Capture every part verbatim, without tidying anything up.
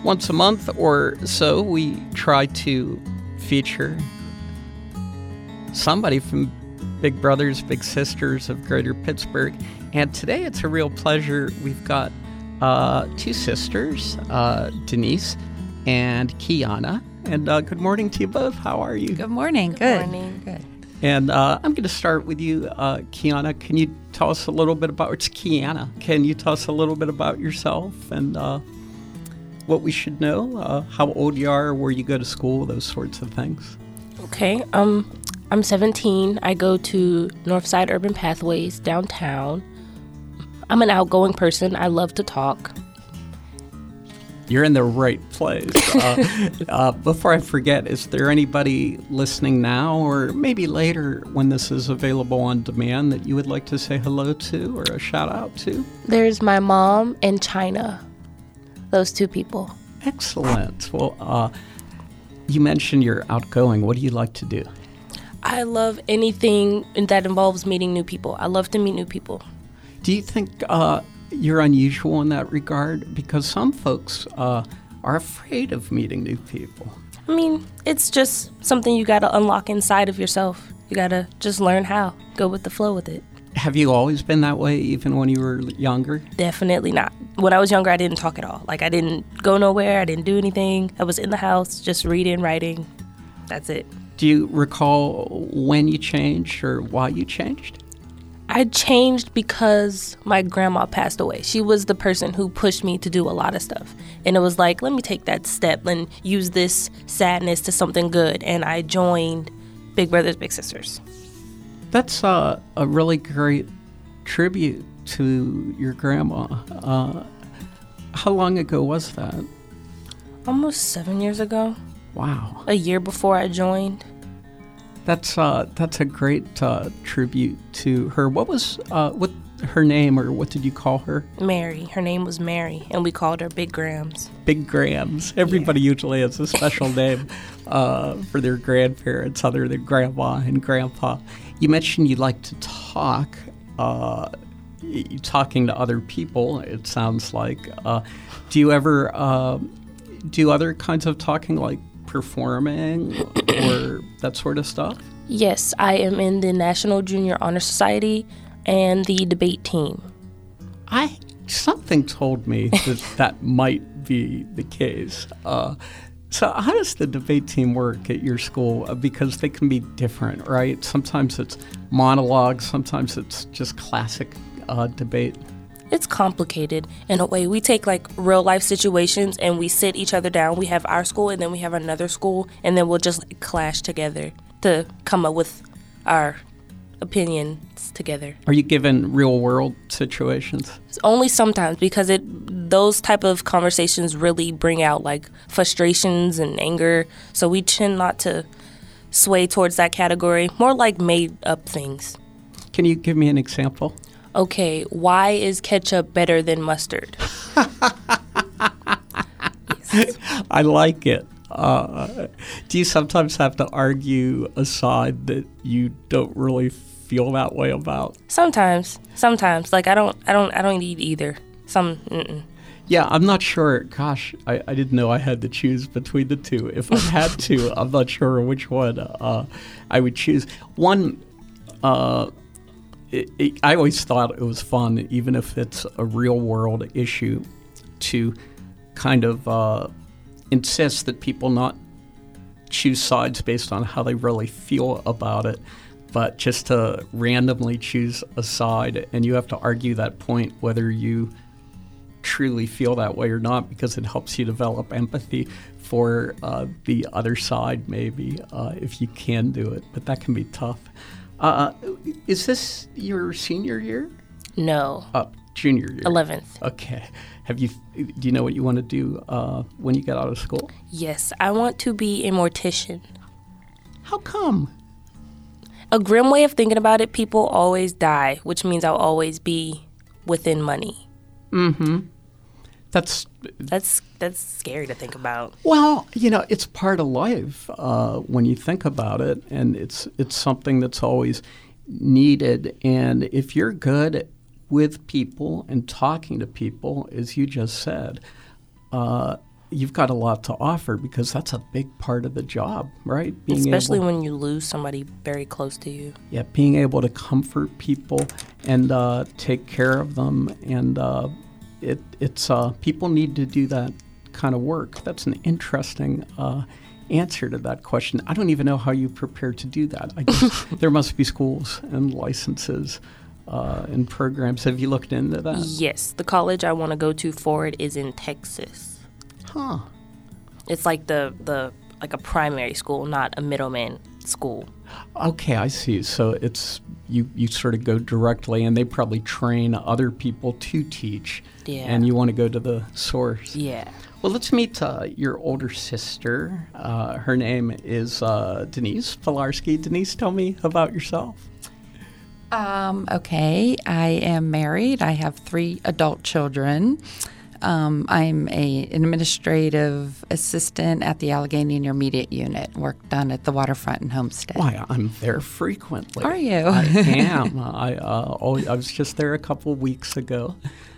Once a month or so, we try to feature somebody from Big Brothers Big Sisters of Greater Pittsburgh. And today it's a real pleasure. We've got uh, two sisters, uh, Denise and Kiana. And uh, good morning to you both. How are you? Good morning. Good. Good. Morning. Good. And uh, I'm going to start with you, uh, Kiana. Can you tell us a little bit about, it's Kiana. Can you tell us a little bit about yourself and uh, what we should know, uh, how old you are, where you go to school, those sorts of things? Okay. Um, I'm seventeen. I go to Northside Urban Pathways downtown. I'm an outgoing person. I love to talk. You're in the right place. Uh, uh, before I forget, is there anybody listening now or maybe later when this is available on demand that you would like to say hello to or a shout out to? There's my mom and China. Those two people. Excellent. Well, uh, you mentioned you're outgoing. What do you like to do? I love anything that involves meeting new people. I love to meet new people. Do you think uh, you're unusual in that regard? Because some folks uh, are afraid of meeting new people. I mean, it's just something you got to unlock inside of yourself. You got to just learn how. Go with the flow with it. Have you always been that way, even when you were younger? Definitely not. When I was younger, I didn't talk at all. Like, I didn't go nowhere. I didn't do anything. I was in the house, just reading, writing. That's it. Do you recall when you changed or why you changed? I changed because my grandma passed away. She was the person who pushed me to do a lot of stuff. And it was like, let me take that step and use this sadness to something good. And I joined Big Brothers Big Sisters. That's uh, a really great tribute to your grandma. Uh, how long ago was that? Almost seven years ago. Wow. A year before I joined. That's uh, that's a great uh, tribute to her. What was uh, what her name, or what did you call her? Mary. Her name was Mary, and we called her Big Grams. Big Grams. Everybody Yeah. usually has a special name uh, for their grandparents, other than grandma and grandpa. You mentioned you like to talk. Uh, y- talking to other people, it sounds like. Uh, do you ever uh, do other kinds of talking, like performing or that sort of stuff? Yes, I am in the National Junior Honor Society and the debate team. I something told me that that might be the case. Uh, so how does the debate team work at your school? Uh, because they can be different, right? Sometimes it's monologues, sometimes it's just classic uh, debate. It's complicated in a way. We take like real life situations and we sit each other down. We have our school and then we have another school, and then we'll just like clash together to come up with our opinions together. Are you given real world situations? It's only sometimes, because it those type of conversations really bring out like frustrations and anger. So we tend not to sway towards that category. More like made up things. Can you give me an example? Okay, why is ketchup better than mustard? Yes. I like it. Uh, do you sometimes have to argue a side that you don't really feel that way about? Sometimes, sometimes. Like I don't, I don't, I don't eat either. Some. Mm-mm. Yeah, I'm not sure. Gosh, I, I didn't know I had to choose between the two. If I had to, I'm not sure which one uh, I would choose. One. Uh, It, it, I always thought it was fun, even if it's a real-world issue, to kind of uh, insist that people not choose sides based on how they really feel about it, but just to randomly choose a side, and you have to argue that point whether you truly feel that way or not, because it helps you develop empathy for uh, the other side, maybe, uh, if you can do it. But that can be tough. Uh, is this your senior year? No. Uh, junior year. Eleventh. Okay. Have you? Do you know what you want to do uh, when you get out of school? Yes, I want to be a mortician. How come? A grim way of thinking about it, people always die, which means I'll always be within money. Mm-hmm. That's That's that's scary to think about. Well, you know, it's part of life uh, when you think about it, and it's it's something that's always needed. And if you're good with people and talking to people, as you just said, uh, you've got a lot to offer because that's a big part of the job, right? Being Especially able, when you lose somebody very close to you. Yeah, being able to comfort people and uh, take care of them. And uh, it, it's uh, people need to do that kind of work. That's an interesting uh, answer to that question. I don't even know how you prepare to do that. I guess there must be schools and licenses uh, and programs. Have you looked into that? Yes. The college I want to go to for it is in Texas. Huh. It's like the, the like a primary school, not a middleman school. Okay, I see. So it's you, you sort of go directly, and they probably train other people to teach. Yeah. And you want to go to the source. Yeah. Well, let's meet uh, your older sister. Uh, her name is uh, Denise Pilarski. Denise, tell me about yourself. Um, okay, I am married. I have three adult children. Um, I'm a, an administrative assistant at the Allegheny Intermediate Unit, work done at the Waterfront and Homestead. Why, I'm there frequently. Are you? I am. I, uh, always, I was just there a couple weeks ago.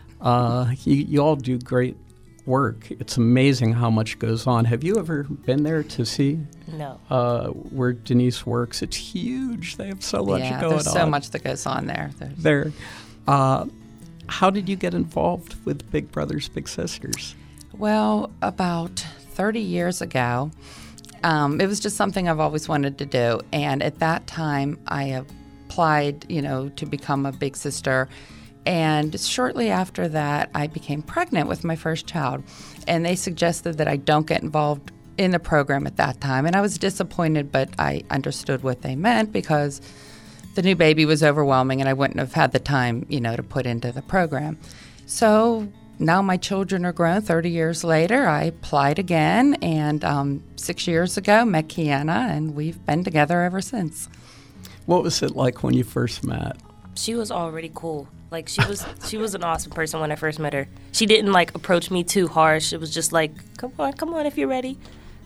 Uh, you, you all do great work. It's amazing how much goes on. Have you ever been there to see No. uh, where Denise works? It's huge. They have so much yeah, going there's on. so much that goes on there. There's, There. Uh, how did you get involved with Big Brothers Big Sisters? Well, about thirty years ago, um, it was just something I've always wanted to do. And at that time, I applied, you know, to become a big sister. And shortly after that, I became pregnant with my first child. And they suggested that I don't get involved in the program at that time. And I was disappointed, but I understood what they meant because the new baby was overwhelming and I wouldn't have had the time, you know, to put into the program. So now my children are grown. thirty years later, I applied again. And um, six years ago, met Kiana, and we've been together ever since. What was it like when you first met? She was already cool. Like she was she was an awesome person when I first met her. She didn't like approach me too harsh. It was just like, come on, come on if you're ready.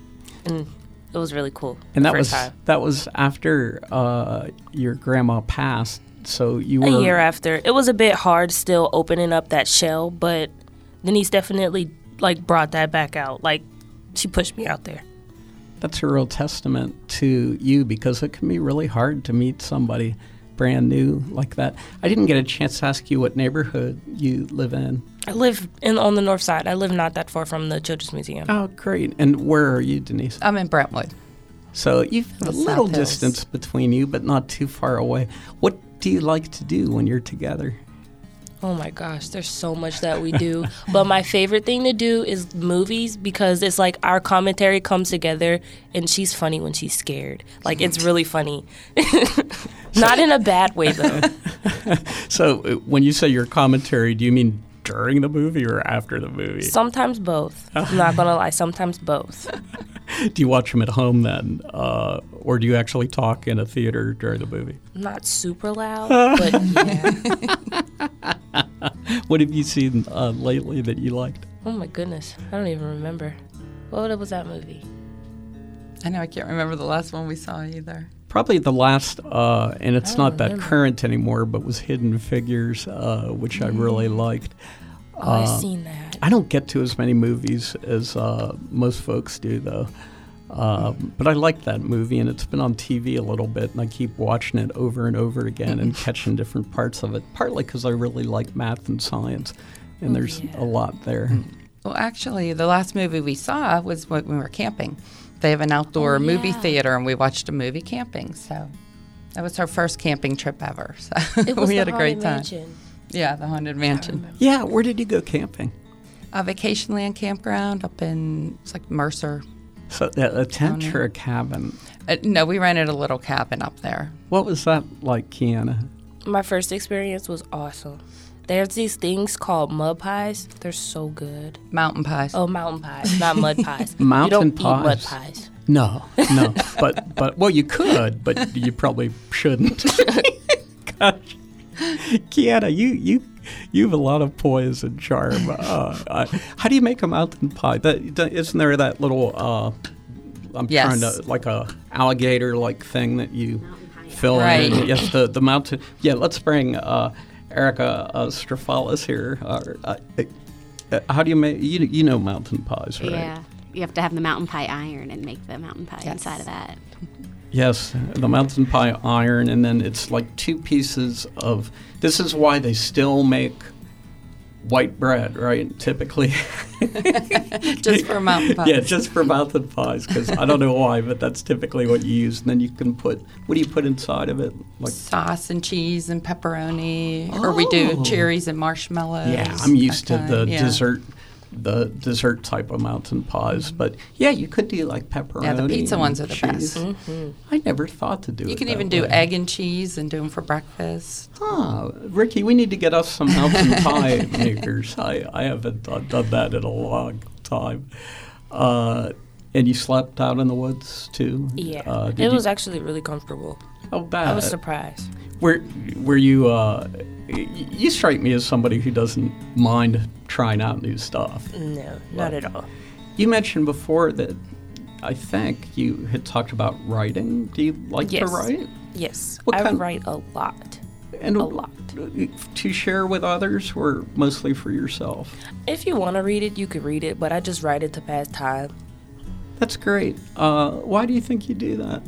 And it was really cool. And that first was time. that was after uh, your grandma passed. So you were A year after. It was a bit hard still opening up that shell, but Denise definitely like brought that back out. Like she pushed me out there. That's a real testament to you because it can be really hard to meet somebody brand new like that. I didn't get a chance to ask you what neighborhood you live in. I live in on the north side. I live not that far from the Children's Museum. Oh, great. And where are you, Denise? I'm in Brentwood. So you've a The little South Hills. distance between you, but not too far away. What do you like to do when you're together? Oh my gosh, there's so much that we do. But my favorite thing to do is movies because it's like our commentary comes together and she's funny when she's scared. Like it's really funny. Not in a bad way though. So uh, when you say your commentary, do you mean during the movie or after the movie? Sometimes both. I'm not going to lie, sometimes both. Do you watch them at home then? Uh, or do you actually talk in a theater during the movie? Not super loud, but yeah. What have you seen uh, lately that you liked? Oh my goodness, I don't even remember. What was that movie? I know I can't remember the last one we saw either. Probably the last, uh, and it's I not don't that remember. current anymore, but was Hidden Figures, uh, which I really liked. Oh, Uh, I've seen that. I don't get to as many movies as uh, most folks do, though. Um, but I like that movie, and it's been on T V a little bit, and I keep watching it over and over again and catching different parts of it, partly because I really like math and science, and Oh, there's yeah. a lot there. Well, actually, the last movie we saw was when we were camping. They have an outdoor Oh, movie yeah. theater, and we watched a movie camping. So that was our first camping trip ever. So It was we the had a great Haunted time. Mansion. Yeah, the Haunted Mansion. Yeah, where did you go camping? A Vacation Land campground up in, it's like Mercer. So a, a tent Down or a cabin? Uh, no, we rented a little cabin up there. What was that like, Kiana? My first experience was awesome. There's these things called mud pies. They're so good. Mountain pies. Oh, mountain pies, not mud pies. Mountain you don't eat mud pies. pies. No, no. but, but well, you could, but you probably shouldn't. Gosh. Kiana, you, you, you have a lot of poise and charm. Uh, uh, how do you make a mountain pie? That, that, isn't there that little, uh, I'm Yes. trying to, like a alligator-like thing that you fill Right. in? Yes, the, the mountain. Yeah, let's bring uh, Erica uh, Strafalis here. Uh, uh, Uh, how do you make, you, you know mountain pies, right? Yeah. You have to have the mountain pie iron and make the mountain pie Yes. inside of that. Yes, the mountain pie iron, and then it's like two pieces of, this is why they still make white bread, right, typically. Just for mountain pies. Yeah, just for mountain pies, because I don't know why, but that's typically what you use. And then you can put, what do you put inside of it? Like Sauce and cheese and pepperoni, or we do Oh. cherries and marshmallows. Yeah, I'm used to that the kind, yeah. dessert, the dessert type of mountain pies. But yeah, you could do like pepperoni. Yeah, the pizza and ones are the cheese. best. I never thought to do it. You can that even do way. egg and cheese and do them for breakfast. Ah, Ricky, we need to get us some mountain pie makers. I, I haven't done, done that in a long time. Uh, and you slept out in the woods too? Yeah, Uh, did it you- was actually really comfortable. Oh, bad. I was surprised. Were were you? Uh, y- you strike me as somebody who doesn't mind trying out new stuff. No, not at all. You mentioned before that I think you had talked about writing. Do you like Yes. to write? Yes, What I kind- write a lot. And A lot. to share with others, or mostly for yourself? If you want to read it, you could read it, but I just write it to pass time. That's great. Uh, why do you think you do that?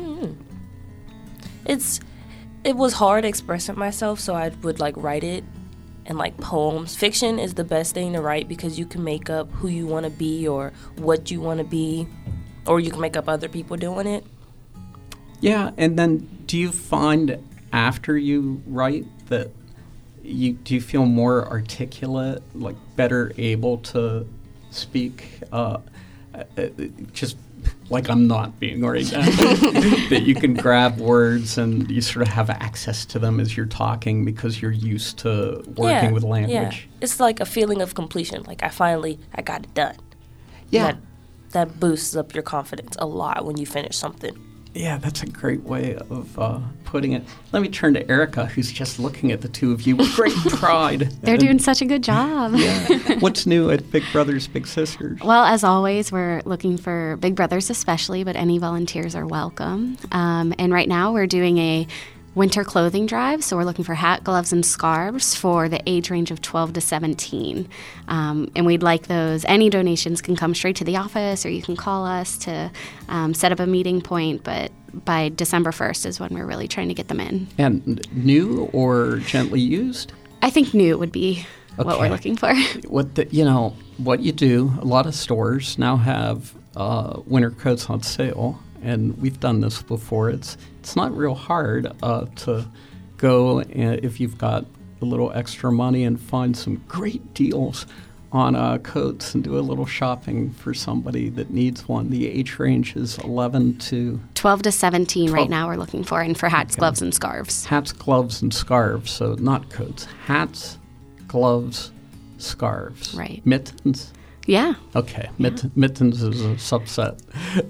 It's it was hard expressing myself, so I would like write it and like poems. Fiction is the best thing to write because you can make up who you want to be or what you want to be, or you can make up other people doing it. Yeah, and then do you find after you write that you do you feel more articulate, like better able to speak? Uh, uh, just like I'm not being right now, that you can grab words and you sort of have access to them as you're talking because you're used to working yeah, with language. Yeah. It's like a feeling of completion. Like I finally I got it done. Yeah. That, that boosts up your confidence a lot when you finish something. Yeah, that's a great way of uh, putting it. Let me turn to Erica, who's just looking at the two of you with great pride. They're And- doing such a good job. Yeah. What's new at Big Brothers Big Sisters? Well, as always, we're looking for big brothers especially, but any volunteers are welcome. Um, and right now we're doing a winter clothing drive, so we're looking for hat, gloves, and scarves for the age range of twelve to seventeen. Um, and we'd like those. Any donations can come straight to the office, or you can call us to um, set up a meeting point, but by December first is when we're really trying to get them in. And new or gently used? I think new would be what Okay. we're looking for. What the, you know, what you do, a lot of stores now have uh, winter coats on sale, and we've done this before. It's it's not real hard uh, to go, and if you've got a little extra money, and find some great deals on uh, coats and do a little shopping for somebody that needs one. The age range is eleven to twelve to seventeen twelve. right now we're looking for, and for hats, Okay. gloves, and scarves. hats, gloves, and scarves. So not coats. Hats, gloves, scarves. Right. Mittens? Yeah. Okay. Mitt- mittens is a subset.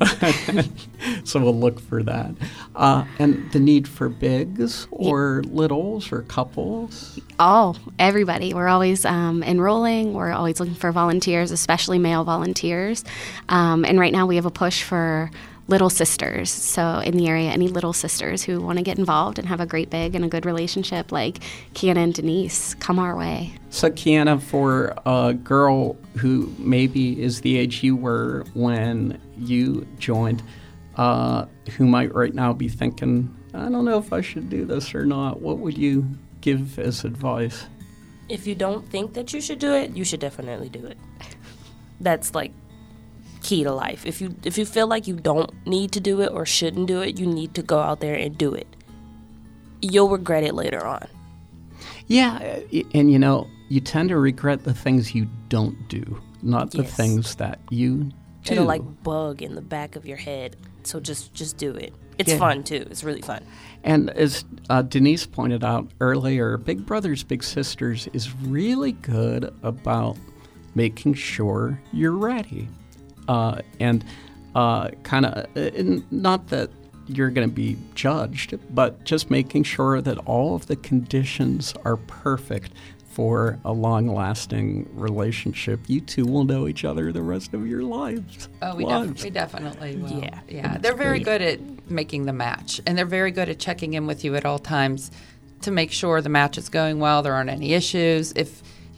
So we'll look for that. Uh, and the need for bigs or littles or couples? All, everybody. We're always um, enrolling. We're always looking for volunteers, especially male volunteers. Um, and right now we have a push for little sisters. So in the area, any little sisters who want to get involved and have a great big and a good relationship like Kiana and Denise, come our way. So, Kiana, for a girl who maybe is the age you were when you joined, uh, who might right now be thinking, I don't know if I should do this or not, what would you give as advice? If you don't think that you should do it, you should definitely do it. That's like key to life. If you if you feel like you don't need to do it or shouldn't do it, you need to go out there and do it. You'll regret it later on. Yeah, uh, and you know, you tend to regret the things you don't do, not the Yes. things that you do. It'll like bug in the back of your head. So just just do it. It's Yeah. fun too. It's really fun. And as uh, Denise pointed out earlier, Big Brothers Big Sisters is really good about making sure you're ready. Uh, and uh, kind of, not that you're going to be judged, but just making sure that all of the conditions are perfect for a long-lasting relationship. You two will know each other the rest of your lives. Oh, we, lives. def- we definitely will. Yeah. Yeah. They're very great. good at making the match, and they're very good at checking in with you at all times to make sure the match is going well, there aren't any issues. If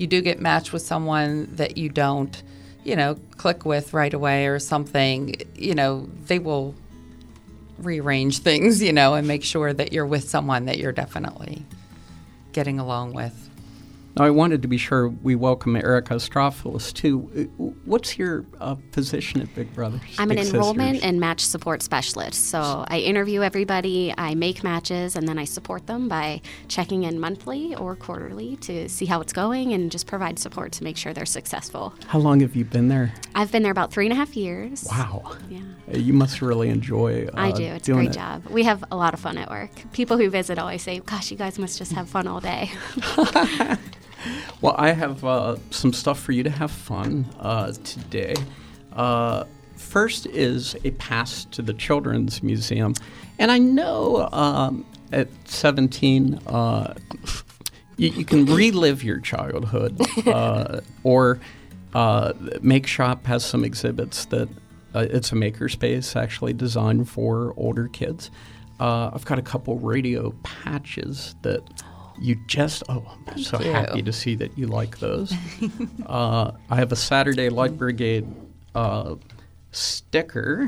you do get matched with someone that you don't, you know, click with right away or something, you know, they will rearrange things, you know, and make sure that you're with someone that you're definitely getting along with. Now, I wanted to be sure we welcome Erica Strophilus, too. What's your uh, position at Big Brothers? I'm Big an enrollment Sisters? and match support specialist. So I interview everybody, I make matches, and then I support them by checking in monthly or quarterly to see how it's going and just provide support to make sure they're successful. How long have you been there? I've been there about three and a half years. Wow. Yeah. You must really enjoy uh, I do. It's a doing great it. job. We have a lot of fun at work. People who visit always say, gosh, you guys must just have fun all day. Well, I have uh, some stuff for you to have fun uh, today. Uh, first is a pass to the Children's Museum. And I know um, at seventeen, uh, you, you can relive your childhood, uh, or uh, Make Shop has some exhibits that uh, it's a makerspace actually designed for older kids. Uh, I've got a couple radio patches that you just, oh, I'm so you. happy to see that you like those. uh, I have a Saturday Light Brigade uh, sticker.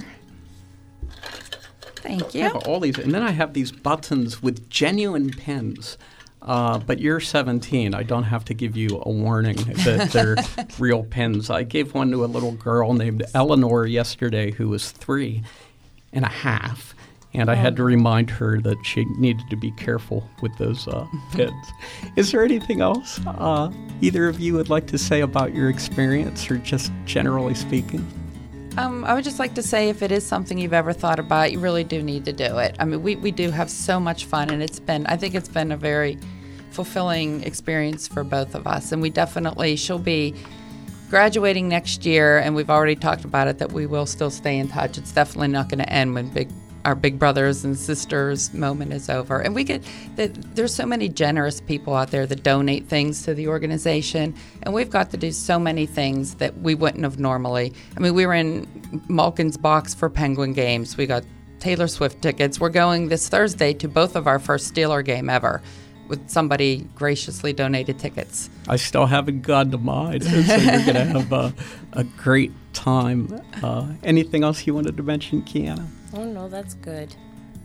Thank I you. have all these, and then I have these buttons with genuine pens. Uh, but you're seventeen. I don't have to give you a warning that they're real pens. I gave one to a little girl named Eleanor yesterday who was three and a half. And I had to remind her that she needed to be careful with those uh, pens. Is there anything else uh, either of you would like to say about your experience, or just generally speaking? Um, I would just like to say, if it is something you've ever thought about, you really do need to do it. I mean, we, we do have so much fun, and it's been, I think it's been a very fulfilling experience for both of us. And we definitely, she'll be graduating next year, and we've already talked about it, that we will still stay in touch. It's definitely not going to end when big our big brothers and sisters moment is over. And we get that there's so many generous people out there that donate things to the organization, and we've got to do so many things that we wouldn't have normally. I mean, we were in Malkin's box for Penguin games. We got Taylor Swift tickets. We're going this Thursday to both of our first Steeler game ever, with somebody graciously donated tickets. I still haven't gone to mine, so you're going to have a, a great time. Uh, anything else you wanted to mention, Kiana? Oh, no, that's good.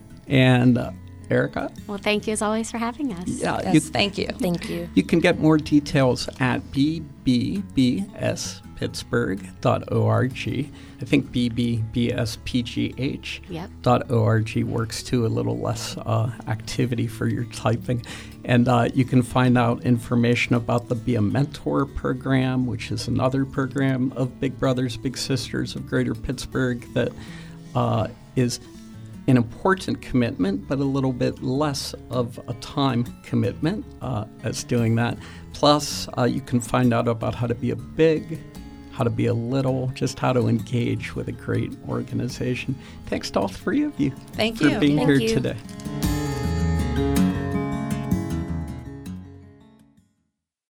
And uh, Erica? Well, thank you as always for having us. Yeah, Yes, you, thank you. Thank you. you can get more details at b b b s pittsburgh dot org. I think b b b s p g h Yep. dot org works too, a little less uh, activity for your typing. And uh, you can find out information about the Be a Mentor program, which is another program of Big Brothers Big Sisters of Greater Pittsburgh that uh, is an important commitment, but a little bit less of a time commitment uh, as doing that. Plus, uh, you can find out about how to be a big, how to be a little, just how to engage with a great organization. Thanks to all three of you Thank for you. being Thank here you. today.